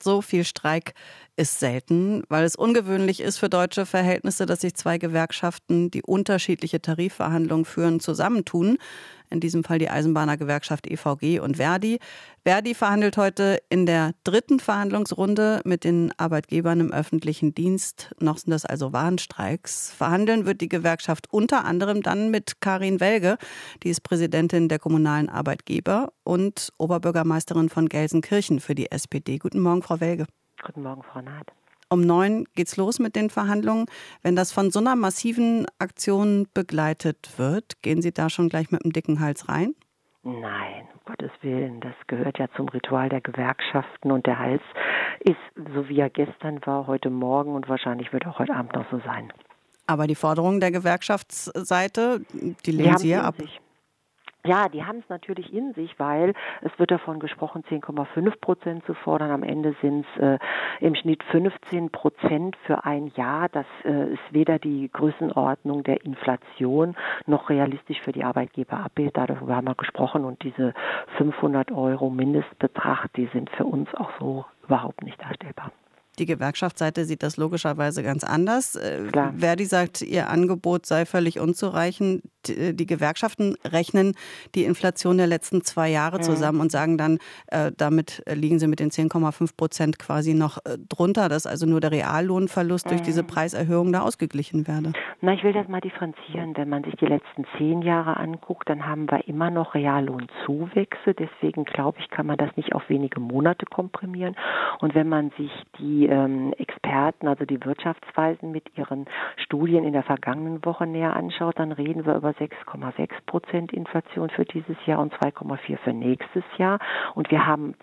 So viel Streik ist selten, weil es ungewöhnlich ist für deutsche Verhältnisse, dass sich zwei Gewerkschaften, die unterschiedliche Tarifverhandlungen führen, zusammentun. In diesem Fall die Eisenbahnergewerkschaft EVG und Verdi. Verdi verhandelt heute in der 3. Verhandlungsrunde mit den Arbeitgebern im öffentlichen Dienst. Noch sind das also Warnstreiks. Verhandeln wird die Gewerkschaft unter anderem dann mit Karin Welge. Die ist Präsidentin der kommunalen Arbeitgeber und Oberbürgermeisterin von Gelsenkirchen für die SPD. Guten Morgen, Frau Welge. Guten Morgen, Frau Naht. Um 9 geht's los mit den Verhandlungen. Wenn das von so einer massiven Aktion begleitet wird, gehen Sie da schon gleich mit dem dicken Hals rein? Nein, um Gottes Willen, das gehört ja zum Ritual der Gewerkschaften und der Hals ist, so wie er gestern war, heute Morgen und wahrscheinlich wird auch heute Abend noch so sein. Aber die Forderungen der Gewerkschaftsseite, die lehnen Sie ja ab. Ja, die haben es natürlich in sich, weil es wird davon gesprochen, 10,5% zu fordern. Am Ende sind es im Schnitt 15% für ein Jahr. Das ist weder die Größenordnung der Inflation noch realistisch für die Arbeitgeber abbildet. Darüber haben wir gesprochen und diese 500 € Mindestbetrag, die sind für uns auch so überhaupt nicht darstellbar. Die Gewerkschaftsseite sieht das logischerweise ganz anders. Klar. Verdi sagt, ihr Angebot sei völlig unzureichend. Die Gewerkschaften rechnen die Inflation der letzten 2 Jahre zusammen und sagen dann, damit liegen sie mit den 10,5% quasi noch drunter, dass also nur der Reallohnverlust durch diese Preiserhöhung da ausgeglichen werde. Na, ich will das mal differenzieren. Wenn man sich die letzten 10 Jahre anguckt, dann haben wir immer noch Reallohnzuwächse. Deswegen glaube ich, kann man das nicht auf wenige Monate komprimieren. Und wenn man sich die Experten, also die Wirtschaftsweisen mit ihren Studien in der vergangenen Woche näher anschaut, dann reden wir über 6,6% Inflation für dieses Jahr und 2,4% für nächstes Jahr. Und wir haben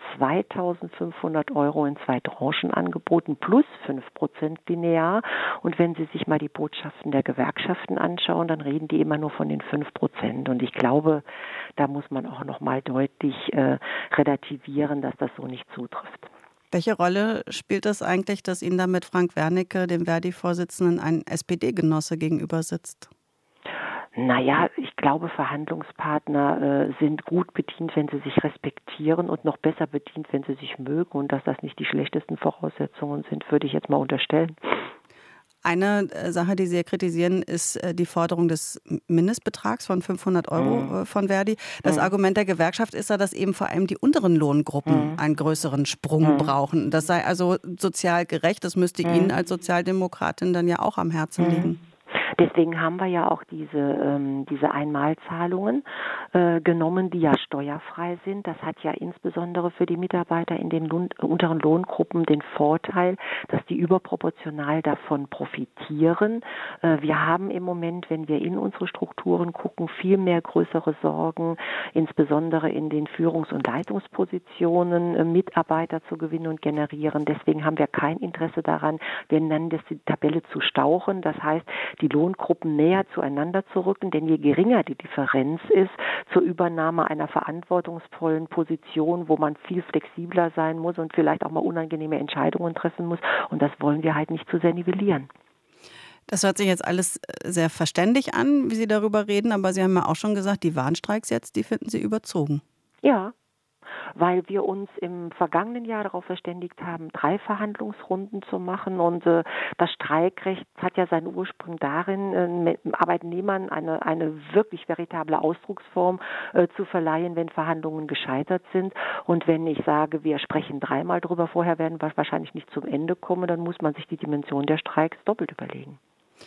2.500 € in 2 Tranchen angeboten, plus 5% linear. Und wenn Sie sich mal die Botschaften der Gewerkschaften anschauen, dann reden die immer nur von den 5%. Und ich glaube, da muss man auch noch mal deutlich relativieren, dass das so nicht zutrifft. Welche Rolle spielt es eigentlich, dass Ihnen da mit Frank Wernicke, dem Verdi-Vorsitzenden, ein SPD-Genosse gegenüber sitzt? Naja, ich glaube, Verhandlungspartner sind gut bedient, wenn sie sich respektieren und noch besser bedient, wenn sie sich mögen. Und dass das nicht die schlechtesten Voraussetzungen sind, würde ich jetzt mal unterstellen. Eine Sache, die Sie kritisieren, ist die Forderung des Mindestbetrags von 500 € von Verdi. Das Argument der Gewerkschaft ist ja, dass eben vor allem die unteren Lohngruppen einen größeren Sprung brauchen. Das sei also sozial gerecht. Das müsste Ihnen als Sozialdemokratin dann ja auch am Herzen liegen. Deswegen haben wir ja auch diese Einmalzahlungen genommen, die ja steuerfrei sind. Das hat ja insbesondere für die Mitarbeiter in den unteren Lohngruppen den Vorteil, dass die überproportional davon profitieren. Wir haben im Moment, wenn wir in unsere Strukturen gucken, viel mehr größere Sorgen, insbesondere in den Führungs- und Leitungspositionen Mitarbeiter zu gewinnen und generieren. Deswegen haben wir kein Interesse daran, wir nennen das die Tabelle zu stauchen. Das heißt, die Lohngruppen näher zueinander zu rücken, denn je geringer die Differenz ist zur Übernahme einer verantwortungsvollen Position, wo man viel flexibler sein muss und vielleicht auch mal unangenehme Entscheidungen treffen muss, und das wollen wir halt nicht zu sehr nivellieren. Das hört sich jetzt alles sehr verständlich an, wie Sie darüber reden, aber Sie haben ja auch schon gesagt, die Warnstreiks jetzt, die finden Sie überzogen. Ja, weil wir uns im vergangenen Jahr darauf verständigt haben, 3 Verhandlungsrunden zu machen. Und das Streikrecht hat ja seinen Ursprung darin, Arbeitnehmern eine wirklich veritable Ausdrucksform zu verleihen, wenn Verhandlungen gescheitert sind. Und wenn ich sage, wir sprechen 3-mal drüber, vorher werden wir wahrscheinlich nicht zum Ende kommen, dann muss man sich die Dimension der Streiks doppelt überlegen.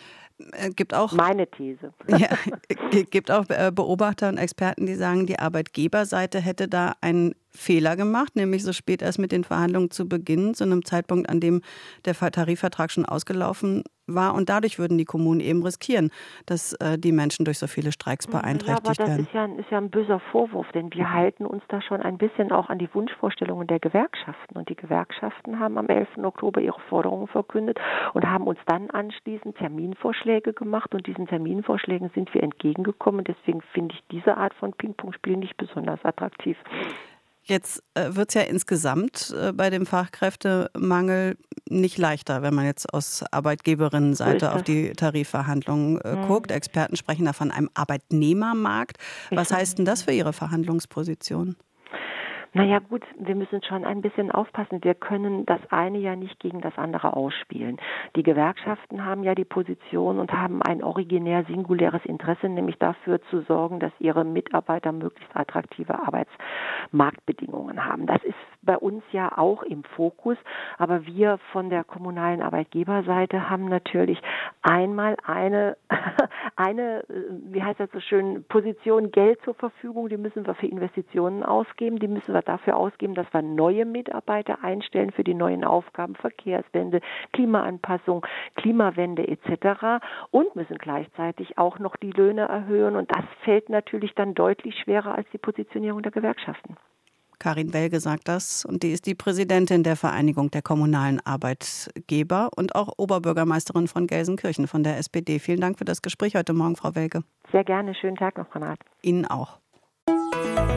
Gibt auch, meine These. Ja, gibt auch Beobachter und Experten, die sagen, die Arbeitgeberseite hätte da einen Fehler gemacht, nämlich so spät erst mit den Verhandlungen zu beginnen, zu einem Zeitpunkt, an dem der Tarifvertrag schon ausgelaufen war. Und dadurch würden die Kommunen eben riskieren, dass die Menschen durch so viele Streiks beeinträchtigt werden. Ja, aber das ist ja ein böser Vorwurf, denn wir halten uns da schon ein bisschen auch an die Wunschvorstellungen der Gewerkschaften. Und die Gewerkschaften haben am 11. Oktober ihre Forderungen verkündet und haben uns dann anschließend Terminvorschläge gemacht. Und diesen Terminvorschlägen sind wir entgegengekommen. Deswegen finde ich diese Art von Ping-Pong-Spiel nicht besonders attraktiv. Jetzt wird es ja insgesamt bei dem Fachkräftemangel nicht leichter, wenn man jetzt aus Arbeitgeberinnenseite auf die Tarifverhandlungen guckt. Experten sprechen da von einem Arbeitnehmermarkt. Was heißt denn das für Ihre Verhandlungsposition? Naja gut, wir müssen schon ein bisschen aufpassen. Wir können das eine ja nicht gegen das andere ausspielen. Die Gewerkschaften haben ja die Position und haben ein originär singuläres Interesse, nämlich dafür zu sorgen, dass ihre Mitarbeiter möglichst attraktive Arbeitsmarktbedingungen haben. Das ist bei uns ja auch im Fokus, aber wir von der kommunalen Arbeitgeberseite haben natürlich einmal eine, wie heißt das so schön, Position Geld zur Verfügung, die müssen wir für Investitionen ausgeben, die müssen wir dafür ausgeben, dass wir neue Mitarbeiter einstellen für die neuen Aufgaben, Verkehrswende, Klimaanpassung, Klimawende etc. und müssen gleichzeitig auch noch die Löhne erhöhen und das fällt natürlich dann deutlich schwerer als die Positionierung der Gewerkschaften. Karin Welge sagt das und die ist die Präsidentin der Vereinigung der kommunalen Arbeitgeber und auch Oberbürgermeisterin von Gelsenkirchen von der SPD. Vielen Dank für das Gespräch heute Morgen, Frau Welge. Sehr gerne. Schönen Tag noch, Renat. Ihnen auch.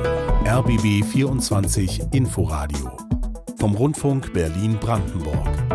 RBB 24 Inforadio vom Rundfunk Berlin-Brandenburg.